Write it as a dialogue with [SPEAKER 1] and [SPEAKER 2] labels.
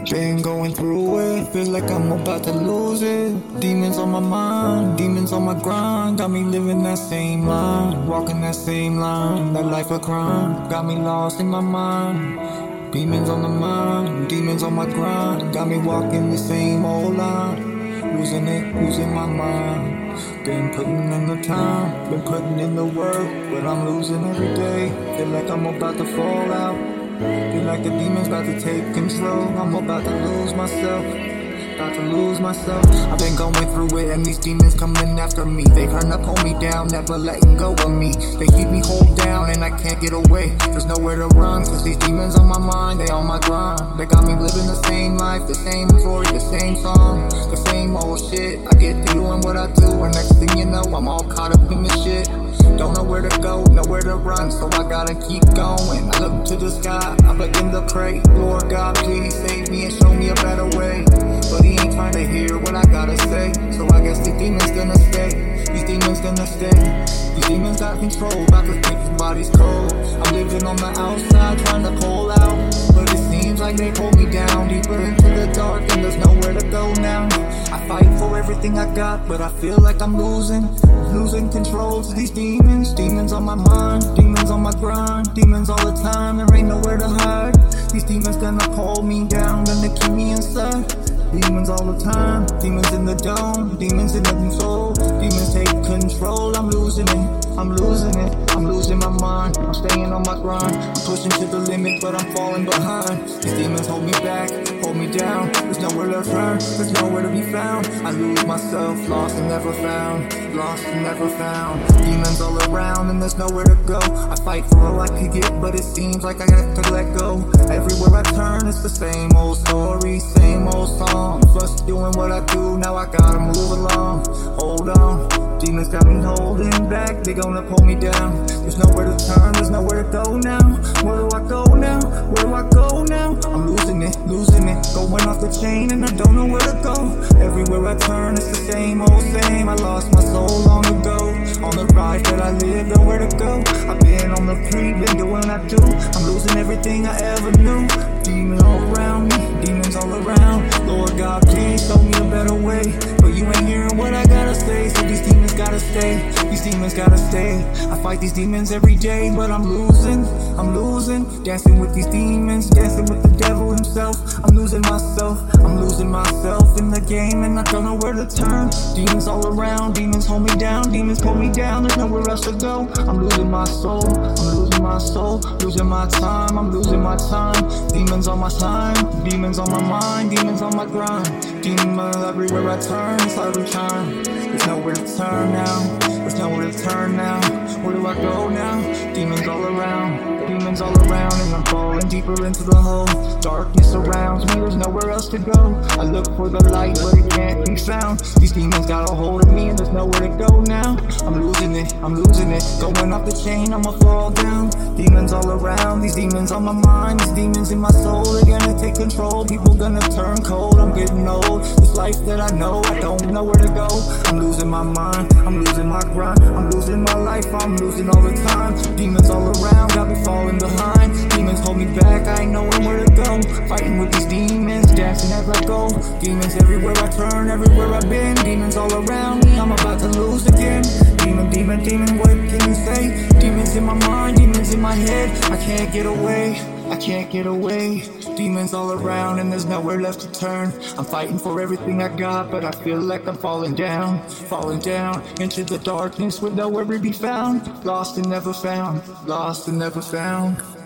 [SPEAKER 1] Been going through it, feel like I'm about to lose it. Demons on my mind, demons on my grind. Got me living that same line, walking that same line. That life of crime, got me lost in my mind. Demons on the mind, demons on my grind. Got me walking the same old line. Losing it, losing my mind. Been putting in the time, been putting in the work, but I'm losing every day. Feel like I'm about to fall out. Feel like the demons about to take control. I'm about to lose myself. About to lose myself. I've been going through it and these demons coming after me. They trying to pull me down, never letting go of me. They keep me hold down and I can't get away. There's nowhere to run, cause these demons on my mind, they on my grind. They got me living the same life, the same story, the same song, the same old shit. I get to doing what I do, and next thing you know, I'm all caught up in this shit. Don't know where to go, nowhere to run, so I gotta keep going. I look to the sky, I begin to pray. Lord God, please save me and show me a better way. But he ain't trying to hear what I gotta say, so I guess the demons gonna stay. These demons gonna stay. These demons got control, about to take his body's cold. I'm living on the outside, trying to pull out, but it seems like they pull me down deeper into the dark, and there's nowhere to go now. I fight for everything I got, but I feel like I'm losing control to these demons. Demons on my mind, demons on my grind, demons all the time, there ain't nowhere to hide. These demons gonna pull me down, gonna keep me inside. Demons all the time, demons in the dome, demons in the control, demons take control. I'm losing it, I'm losing it, I'm losing my mind. I'm staying on my grind, I'm pushing to the limit, but I'm falling behind. These demons hold me back, hold me down. There's nowhere to turn, there's nowhere to be found. I lose myself, lost and never found, lost and never found. Demons all around and there's nowhere to go. I fight for all I could get, but it seems like I have to let go. Everywhere I turn, it's the same old story, same old song. Just doing what I do, now I gotta move along. Hold on, demons got me holding back, they gonna pull me down. There's nowhere to turn, there's nowhere to go now. Where do I go now? Where do I go now? I'm losing it, going off the chain and I don't know where to go. Everywhere I turn, it's the same old same. I lost my soul long ago. On the ride that I live, nowhere to go. I've been on the creep, been doing what I do. I'm losing everything I ever knew. Demons all around me, demons all around. Lord God, please show me a better way. But you ain't hearing what I gotta say, so these demons gotta stay. These demons gotta stay. I fight these demons every day, but I'm losing. Dancing with these demons, dancing with the devil himself. I'm losing myself in the game, and I don't know where to turn. Demons all around, demons hold me down, demons pull me down, there's nowhere else to go. I'm losing my soul, losing my time, I'm losing my time. Demons on my time, demons on my mind, demons on my grind. Demons everywhere I turn, it's every time. There's nowhere to turn now, there's nowhere to turn now. Where do I go now? Demons all around, demons all around, and I'm falling deeper into the hole. Darkness surrounds me, there's nowhere else to go. I look for the light, but it can't be found. These demons got a hold of me, and there's nowhere to go now. I'm losing it, going off the chain, I'ma fall down. Demons all around, these demons on my mind, these demons in my soul, they're gonna take control. People gonna turn cold, I'm getting old. This life that I know, I don't know where to go. I'm losing my mind, I'm losing my grind, I'm losing my life, I'm losing all the time. Demons all around, got me falling behind. Demons hold me back, I ain't knowing where to go. Fighting with these demons, dancing as I go. Demons everywhere I turn, everywhere I've been. Demons all around me, I'm about to lose again. Demon, what can you say? Demons in my mind, demons in my head. I can't get away. Demons all around and there's nowhere left to turn. I'm fighting for everything I got, but I feel like I'm falling down into the darkness with nowhere to be found. Lost and never found.